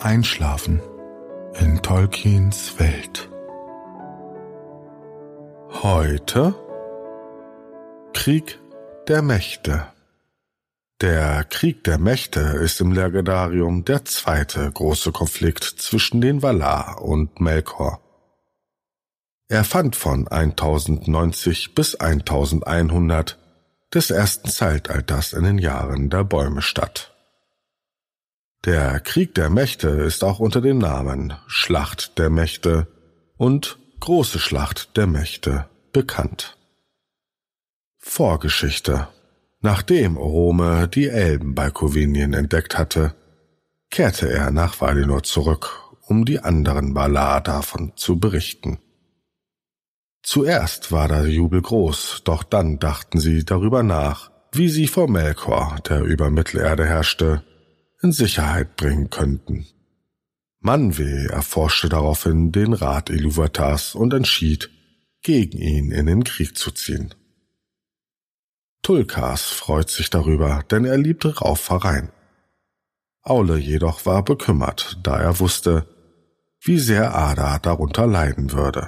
Einschlafen in Tolkiens Welt. Heute Krieg der Mächte. Der Krieg der Mächte ist im Legendarium der zweite große Konflikt zwischen den Valar und Melkor. Er fand von 1090 bis 1100 des ersten Zeitalters in den Jahren der Bäume statt. Der Krieg der Mächte ist auch unter den Namen Schlacht der Mächte und Große Schlacht der Mächte bekannt. Vorgeschichte: Nachdem Orome die Elben bei Covinien entdeckt hatte, kehrte er nach Valinor zurück, um die anderen Valar davon zu berichten. Zuerst war der Jubel groß, doch dann dachten sie darüber nach, wie sie vor Melkor, der über Mittelerde herrschte, in Sicherheit bringen könnten. Manwë erforschte daraufhin den Rat Ilúvatars und entschied, gegen ihn in den Krieg zu ziehen. Tulkas freut sich darüber, denn er liebte Raufereien. Aule jedoch war bekümmert, da er wusste, wie sehr Ada darunter leiden würde.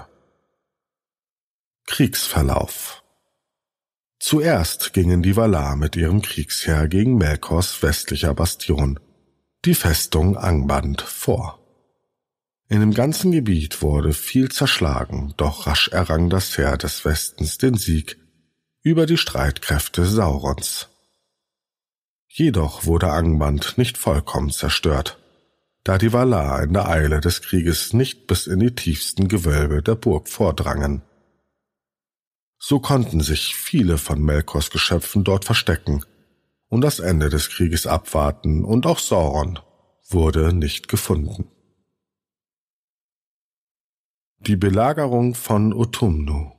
Kriegsverlauf: Zuerst gingen die Valar mit ihrem Kriegsheer gegen Melkors westlicher Bastion, die Festung Angband, vor. In dem ganzen Gebiet wurde viel zerschlagen, doch rasch errang das Heer des Westens den Sieg über die Streitkräfte Saurons. Jedoch wurde Angband nicht vollkommen zerstört, da die Valar in der Eile des Krieges nicht bis in die tiefsten Gewölbe der Burg vordrangen. So konnten sich viele von Melkors Geschöpfen dort verstecken und das Ende des Krieges abwarten, und auch Sauron wurde nicht gefunden. Die Belagerung von Utumnu.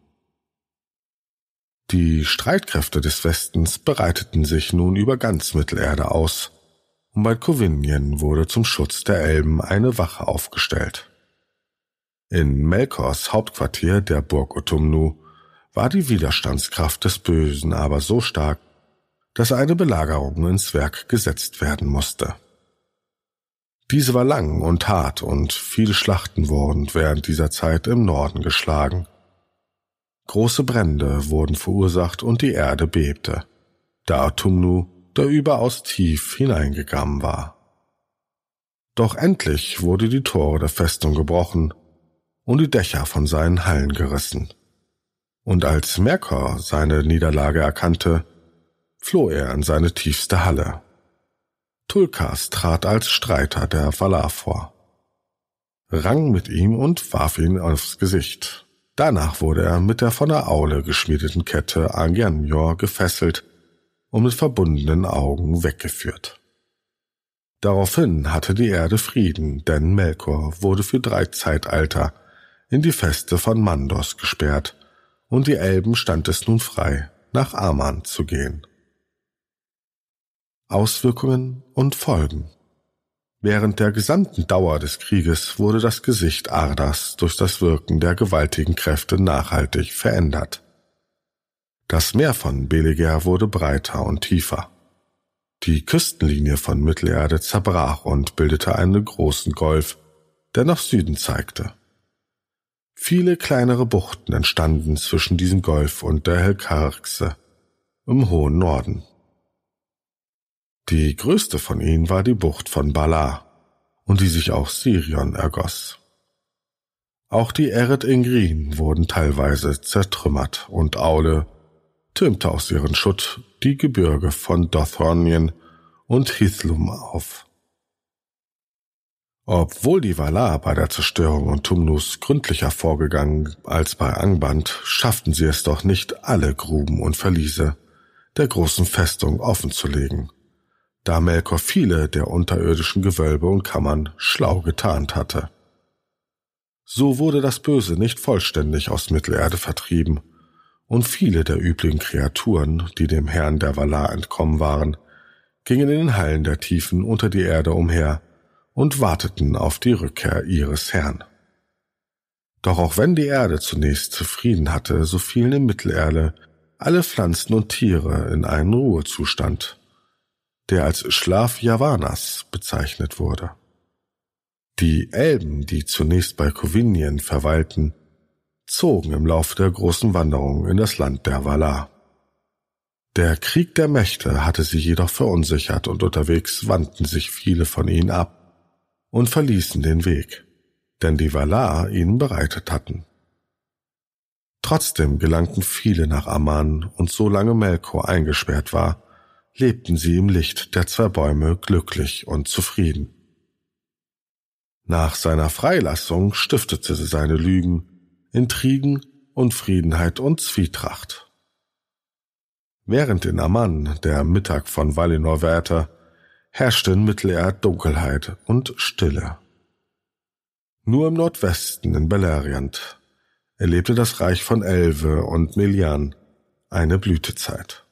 Die Streitkräfte des Westens bereiteten sich nun über ganz Mittelerde aus, und bei Covinien wurde zum Schutz der Elben eine Wache aufgestellt. In Melkors Hauptquartier, der Burg Utumnu, war die Widerstandskraft des Bösen aber so stark, dass eine Belagerung ins Werk gesetzt werden musste. Diese war lang und hart, und viele Schlachten wurden während dieser Zeit im Norden geschlagen. Große Brände wurden verursacht und die Erde bebte, da Utumnu da überaus tief hineingegangen war. Doch endlich wurde die Tore der Festung gebrochen und die Dächer von seinen Hallen gerissen. Und als Melkor seine Niederlage erkannte, floh er in seine tiefste Halle. Tulkas trat als Streiter der Valar vor, rang mit ihm und warf ihn aufs Gesicht. Danach wurde er mit der von der Aule geschmiedeten Kette Angianjor gefesselt und mit verbundenen Augen weggeführt. Daraufhin hatte die Erde Frieden, denn Melkor wurde für 3 Zeitalter in die Feste von Mandos gesperrt, und die Elben stand es nun frei, nach Aman zu gehen. Auswirkungen und Folgen: Während der gesamten Dauer des Krieges wurde das Gesicht Ardas durch das Wirken der gewaltigen Kräfte nachhaltig verändert. Das Meer von Beleger wurde breiter und tiefer. Die Küstenlinie von Mittelerde zerbrach und bildete einen großen Golf, der nach Süden zeigte. Viele kleinere Buchten entstanden zwischen diesem Golf und der Helkarxe im hohen Norden. Die größte von ihnen war die Bucht von Balar, und die sich auch Sirion ergoss. Auch die Eret Ingrin wurden teilweise zertrümmert, und Aule türmte aus ihren Schutt die Gebirge von Dothronien und Hithlum auf. Obwohl die Valar bei der Zerstörung Utumnus gründlicher vorgegangen als bei Angband, schafften sie es doch nicht, alle Gruben und Verliese der großen Festung offenzulegen, da Melkor viele der unterirdischen Gewölbe und Kammern schlau getarnt hatte. So wurde das Böse nicht vollständig aus Mittelerde vertrieben, und viele der üblichen Kreaturen, die dem Herrn der Valar entkommen waren, gingen in den Hallen der Tiefen unter die Erde umher und warteten auf die Rückkehr ihres Herrn. Doch auch wenn die Erde zunächst zufrieden hatte, so fielen in Mittelerde alle Pflanzen und Tiere in einen Ruhezustand, der als Schlaf Yavanas bezeichnet wurde. Die Elben, die zunächst bei Kovinien verweilten, zogen im Laufe der großen Wanderung in das Land der Valar. Der Krieg der Mächte hatte sie jedoch verunsichert und unterwegs wandten sich viele von ihnen ab und verließen den Weg, den die Valar ihnen bereitet hatten. Trotzdem gelangten viele nach Aman und solange Melkor eingesperrt war, lebten sie im Licht der 2 Bäume glücklich und zufrieden. Nach seiner Freilassung stiftete sie seine Lügen, Intrigen, Unfriedenheit und Zwietracht. Während in Aman der Mittag von Valinor währte, herrschte in Mittelerde Dunkelheit und Stille. Nur im Nordwesten in Beleriand erlebte das Reich von Elve und Melian eine Blütezeit.